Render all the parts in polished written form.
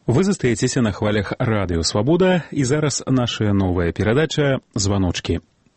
Вы застаецеся на хвалях Радыё Свабода, і зараз наша новая перадача «Званочкі».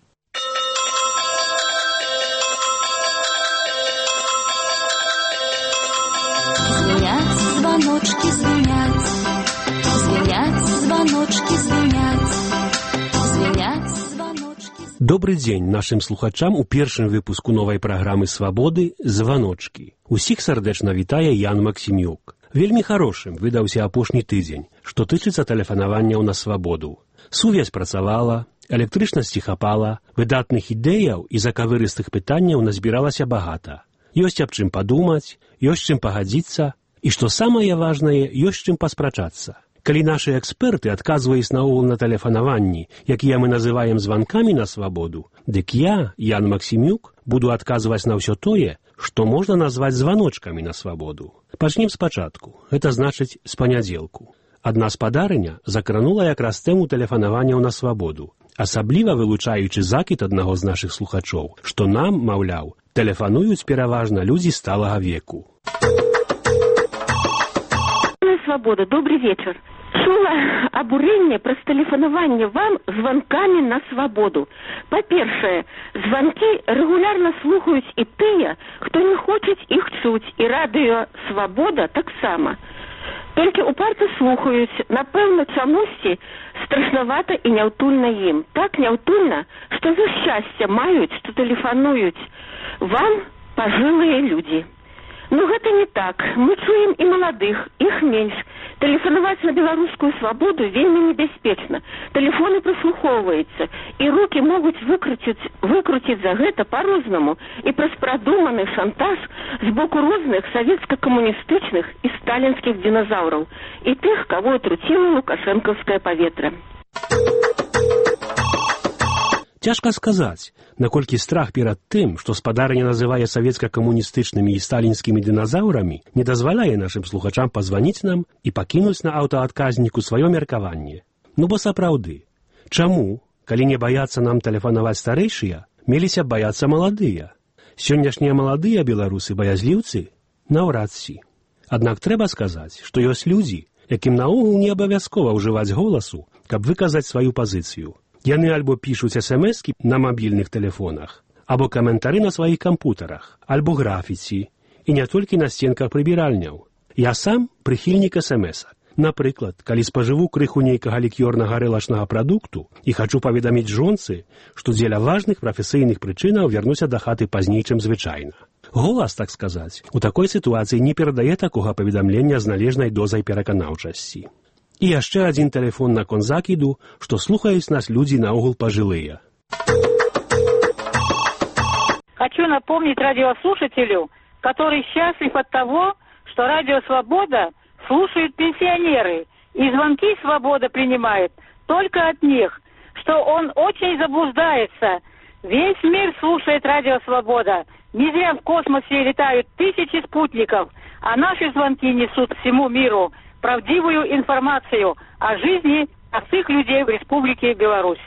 Звенят звоночки, звенят, звенят звоночки, звенят, звенят звоночки. Добрый дзень нашим слухачам у першым выпуску новай праграмы «Свабоды» «Званочкі». Усіх сардэчна вітае Ян Максімюк. Вельмі хорошым выдаўся апошні тыдзень, што тычыцца тэлефанаванняў на свабоду. Сувязь працавала, электрычнасці хапала, выдатных ідэяў і закавырыстых пытанняў назбіралася багата. Ёсць аб чым падумаць, ёсць чым пагадзіцца, і, што самае важнае, ёсць чым паспрачацца. Калі нашы эксперты адказваюць наогул на тэлефанаванні, якія мы называем званкамі на свабоду, дык я, Ян Максімюк, буду адказваць на ўсё тое, што можна назваць званочкамі на свабоду. Пачнем спачатку, гэта значыць з панядзелку. Адна спадарыня закранула якраз тэму тэлефанаванняў на свабоду, асабліва вылучаючы закід аднаго з нашых слухачоў, што нам, маўляў, тэлефануюць пераважна людзі сталага веку. Свобода, добрый вечер. Чула абурэнне праз тэлефанаванне вам званкамі на свабоду. Па-першае, званкі рэгулярна слухаюць і тыя, хто не хочуць іх чуць, і радыё «Свабода» таксама. Толькі упарта слухаюць, напэўна, чамусьці страшнавата і няўтульна ім. Так няўтульна, што за шчасце маюць, што тэлефануюць вам пажылыя людзі. Ну, гэта не так. Мы чуем і маладых, іх менш. Тэлефанаваць на беларускую свабоду вельмі небяспечна. Тэлефоны прыслухоўваюцца, і рукі могуць выкруціць за гэта па-рознаму і праз прадуманы шантаж з боку розных савецка-камуністычных і сталінскіх диназаўраў, і тых, каго атруціла лукашэнкаўскае паветра. Цяжка сказаць, наколькі страх перад тым, што спадарня называе савецка-камуністычнымі і сталінскімі дыназаўрамі, не дазваляе нашым слухачам пазваніць нам і пакінуць на аўтаадказніку сваё меркаванне. Ну бо сапраўды, чаму, калі не баяцца нам тэлефанаваць старэйшыя, меліся баяцца маладыя? Сённяшнія маладыя беларусы баязліўцы? Наўрад ці. Аднак трэба сказаць, што ёсць людзі, якім наогул не абавязкова ўжываць голасу, каб выказаць сваю пазіцыю. Яны альбо пішуць смс-кі на мабільных тэлефонах, або каментары на сваіх кампутарах, альбо графіці, і не толькі на сценках прыбіральняў. Я сам прыхільнік смс-ак. Напрыклад, калі спажыву крыху нейкага лікёрнага рэлачнага прадукту і хачу паведаміць жонцы, што дзеля важных прафесійных прычынаў вярнуся да хаты пазней, чым звычайна. Голас, так сказаць, у такой сітуацыі не перадае такога паведамлення з належнай дозай пераканаўчасці. І яшчэ адзін тэлефон наконт закіду, што слухаюць нас людзі наогул пажылыя. Хочу напомнить радиослушателю, который счастлив от того, что радио «Свобода» слушают пенсионеры, и звонки «Свобода» принимает только от них, что он очень заблуждается. Весь мир слушает радио «Свобода». Не зря в космосе летают тысячи спутников, а наши звонки несут всему миру правдивую информацию о жизни простых людей в Республике Беларусь.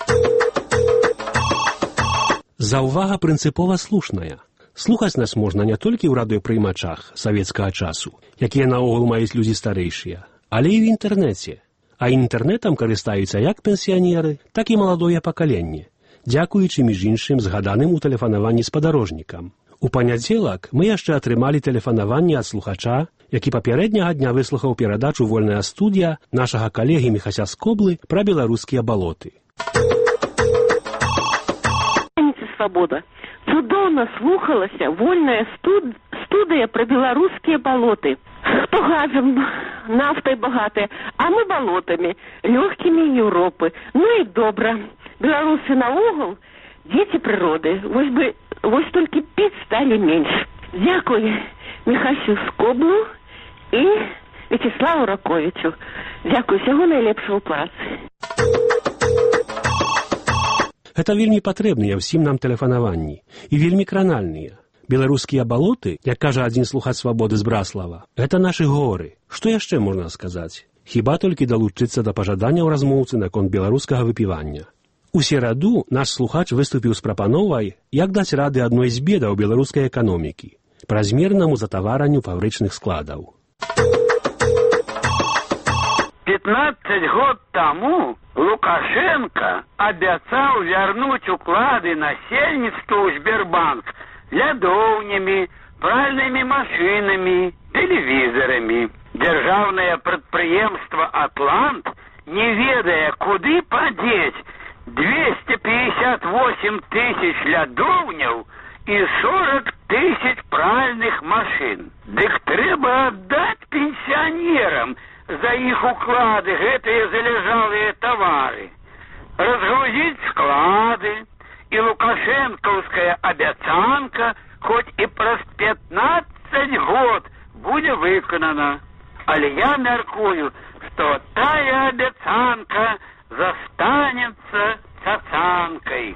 Заўвага прынцыпова слушная. Слухаць нас можна не толькі ў радыёпрыймачах савецкага часу, якія наогул маюць людзі старэйшыя, але і ў інтэрнэце. А інтэрнэтам карыстаюцца як пенсіянеры, так і маладое пакаленне, дзякуючы між іншым згаданым у тэлефанаванні спадарожнікам. У панядзелак мы яшчэ атрымалі тэлефанаванне ад слухача, які папярэдняга дня выслухаў перадачу «Вольная студія» нашага калегі Міхася Скоблы пра беларускія балоты. Свобода. Цудоўна слухалася вольная студыя пра беларускія балоты. Хто газам, нафтай багатыя, а мы балотамі, лёгкімі Еўропы. Ну і добра. Беларусы наогул дзеці прыроды. Вось толькі піць сталі менш. Дзякуй Міхасю Скоблу і Вячеславу Раковічу. Дзякуй, усяго найлепшага ў працы. Гэта вельмі патрэбныя ўсім нам тэлефанаванні і вельмі кранальныя. Беларускія балоты, як кажа адзін слухач «Свабоды» з Браслава, гэта нашы горы. Што яшчэ можна сказаць? Хіба толькі далучыцца да пажаданняў размоўцы наконт беларускага выпівання. У сераду наш слухач выступіў з прапановай, як даць рады адной з бедаў беларускай эканомікі – празмернаму затаваранню фабрычных складаў. 15 год тому Лукашенко обещал вернуть уклады насельництву в Сбербанк лядовнями, пральными машинами, телевизорами. Державное предприемство «Атлант», не ведая, куды подеть 258 тысяч лядовняў и 40 тысяч пральных машин. Дык трэба отдать пенсионерам за их уклады гэтые залежалые товары, разгрузить склады, и лукашенковская обяцанка хоть и праз 15 год будет выконана. Але я мяркую, что тая обяцанка застанется цацанкой.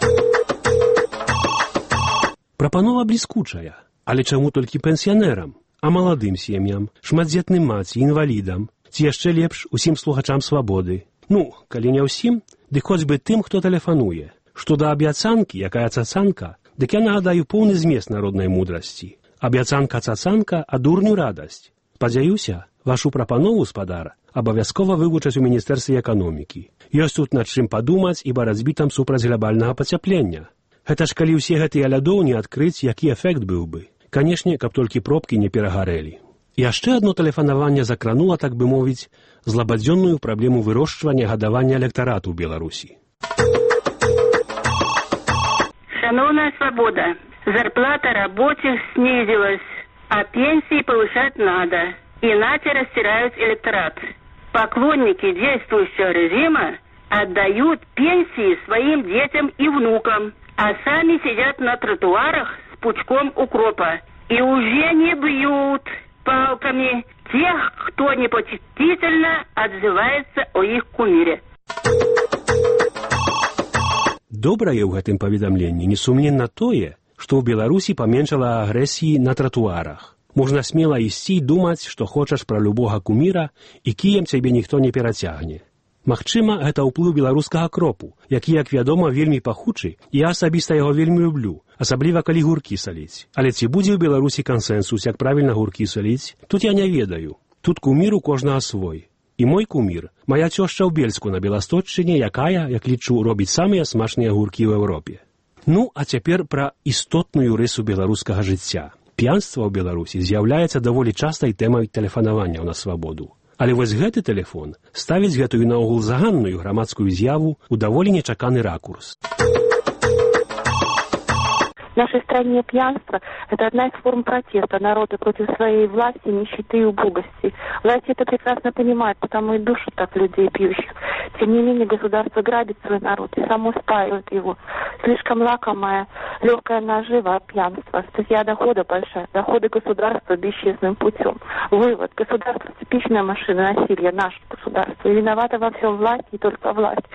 Прапанова бліскучая, але чаму толькі пенсіянерам, а маладым сем'ям, шматдзетным маці, інвалідам, ці яшчэ лепш усім слухачам свабоды. Ну, калі не ўсім, дык хоць бы тым, хто тэлефануе. Што да абяцанкі, якая цацанка, дык я нагадаю поўны змест народнай мудрасці. Абяцанка-цацанка, а дурню радасць. Спадзяюся, вашу прапанову, спадар, абавязкова вывучаць у Міністэрстве эканомікі. Ёсць тут над чым падумаць і барацьбе там супраць глобальнага пацяплення. Гэта ж калі ўсе гэтыя лядоўні адкрыць, які эфект быў бы. Канешне, каб толькі пробкі не перагарэлі. Яшчэ адно тэлефанаванне закранула, так бы мовіць, злабадзённую праблему вырошчвання гадавання электарату ў Беларусі. Шановная свобода, зарплата рабочих снизилась, а пенсии повышать надо. Иначе растирают электорат. Поклонники действующего режима отдают пенсии своим детям и внукам, а сами сидят на тротуарах с пучком укропа. И уже не бьют палками тех, кто непочтительно отзывается о их кумире. Добрае ў гэтым паведамленні несумненна тое, што ў Беларусі паменшала агрэсіі на тратуарах. Можна смела ісці і думаць, што хочаш пра любога куміра, і кіем цябе ніхто не перацягне. Магчыма, гэта ўплыў беларускага кропу, які, як вядома, вельмі пахучы, і я асабіста яго вельмі люблю, асабліва калі гуркі саліць. Але ці будзе ў Беларусі кансэнсус, як правільна гуркі саліць, тут я не ведаю. Тут кумір у кожнага свой. І мой кумір, моя цёшча ў Бельску на Беласточчыне, якая, як лічу, робіць самыя смачныя гуркі ў Еўропе. Ну, а цяпер пра істотную рысу беларускага жыцця. П'янства ў Беларусі з'яўляецца даволі частай тэмай тэлефанавання на свабоду. Але вось гэты тэлефон ставіць гэтую наогул заганную грамадскую з'яву ў даволі нечаканы ракурс. В нашей стране пьянство – это одна из форм протеста народа против своей власти, нищеты и убогости. Власти это прекрасно понимают, потому и душат так людей пьющих. Тем не менее, государство грабит свой народ и само спаивает его. Слишком лакомая, легкая нажива от пьянства. Статья дохода большая, доходы государства бесчестным путем. Вывод. Государство – типичная машина насилия, наше государство. И виновата во всем власть и только власть.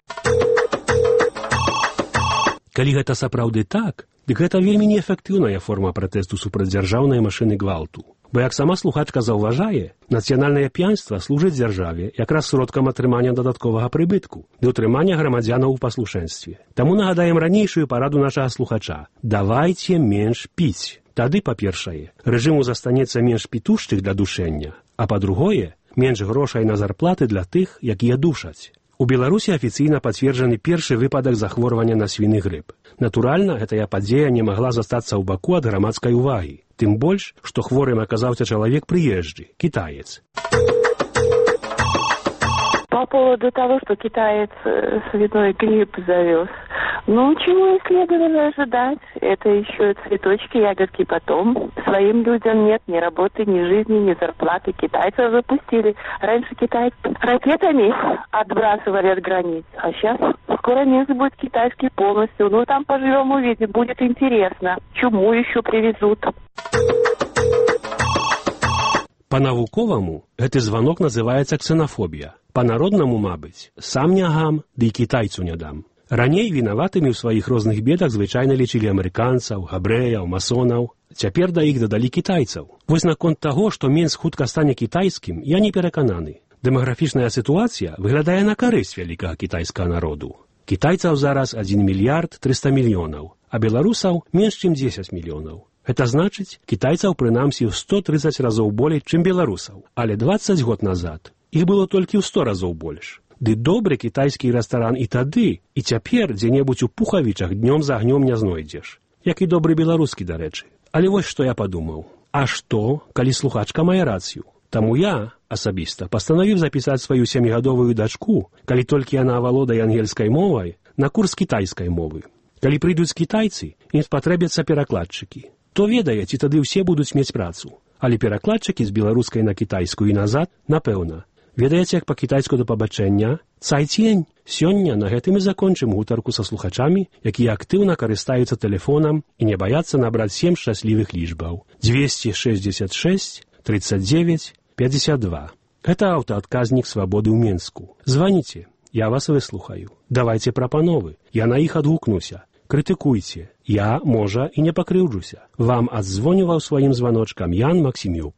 Калі гэта сапраўды так, дык гэта вельмі неэфектыўная форма пратэсту супраць дзяржаўнай машыны гвалту. Бо, як сама слухачка заўважае, нацыянальнае п'янства служыць дзяржаве якраз сродкам атрымання дадатковага прыбытку ды ўтрымання грамадзянаў у паслушэнстве. Таму нагадаем ранейшую параду нашага слухача. Давайце менш піць. Тады, па-першае, рэжыму застанецца менш пітушчых для душэння, а па-другое, менш грошай на зарплаты для тых, якія душаць. У Беларусі афіцыйна пацверджаны першы выпадак захворвання на свіны грып. Натуральна, гэтая падзея не магла застацца ў баку ад грамадскай увагі. Тым больш, што хворым аказаўся чалавек прыезджы, кітаец. По поводу того, что китаец свиной гриб завез. Ну, чего и следовало ожидать. Это еще цветочки, ягодки потом. Своим людям нет ни работы, ни жизни, ни зарплаты. Китайцев запустили. Раньше китайцы ракетами отбрасывали от границ. А сейчас скоро место будет китайский полностью. Ну, там поживем, увидим. Будет интересно. Чуму еще привезут. Па-навуковаму гэты званок называецца ксенафобія. Па-народнаму, мабыць, сам не гам, ды і кітайцу не дам. Раней вінаватымі ў сваіх розных бедах звычайна лічылі амерыканцаў, габрэяў, масонаў. Цяпер да іх дадалі кітайцаў. Вось наконт таго, што Менск хутка стане кітайскім, я не перакананы. Дэмаграфічная сітуацыя выглядае на карысць вялікага кітайскага народу. Кітайцаў зараз 1 мільярд 300 мільёнаў, а беларусаў менш чым 10 мільёнаў. Гэта значыць, кітайцаў прынамсі ў 130 разоў болей, чым беларусаў. Але 20 год назад іх было толькі ў 100 разоў больш. Ды добры кітайскі рэстаран і тады, і цяпер дзе-небудзь у Пухавічах днём за агнём не знойдзеш. Як і добры беларускі, дарэчы. Але вось што я падумаў. А што, калі слухачка мае рацыю? Таму я, асабіста, пастанавіў запісаць сваю 7гадовую дачку, калі толькі яна авалодае ангельскай мовай, на курс кітайскай мовы. Калі прыйдуць кітайцы, ім спатрэбяцца перакладчыкі. То ведае, ці тады ўсе будуць мець працу. Але перакладчыкі з беларускай на кітайскую і назад, напэўна. Ведаеце, як па-кітайску да пабачэння? Цайцень! Сёння на гэтым і закончым гутарку са слухачамі, якія актыўна карыстаюцца тэлефонам і не баяцца набраць 7 шчаслівых лічбаў. 266 39 52. Гэта аўтаадказнік «Свабоды» ў Менску. Званіце, я вас выслухаю. Давайце прапановы, я на іх адгукнуся. Крытыкуйце, я, можа, і не пакрыўджуся. Вам адзвонюваў сваім званочкам Ян Максімюк.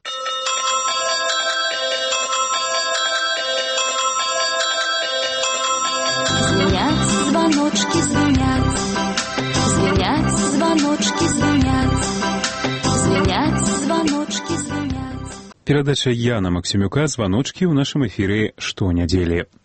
Звенят звоночки, звенят, звенят звоночки, звенят, звенят звоночки, звенят. Перадача Яна Максімюка «Званочкі» ў нашым эфіры штонядзелі.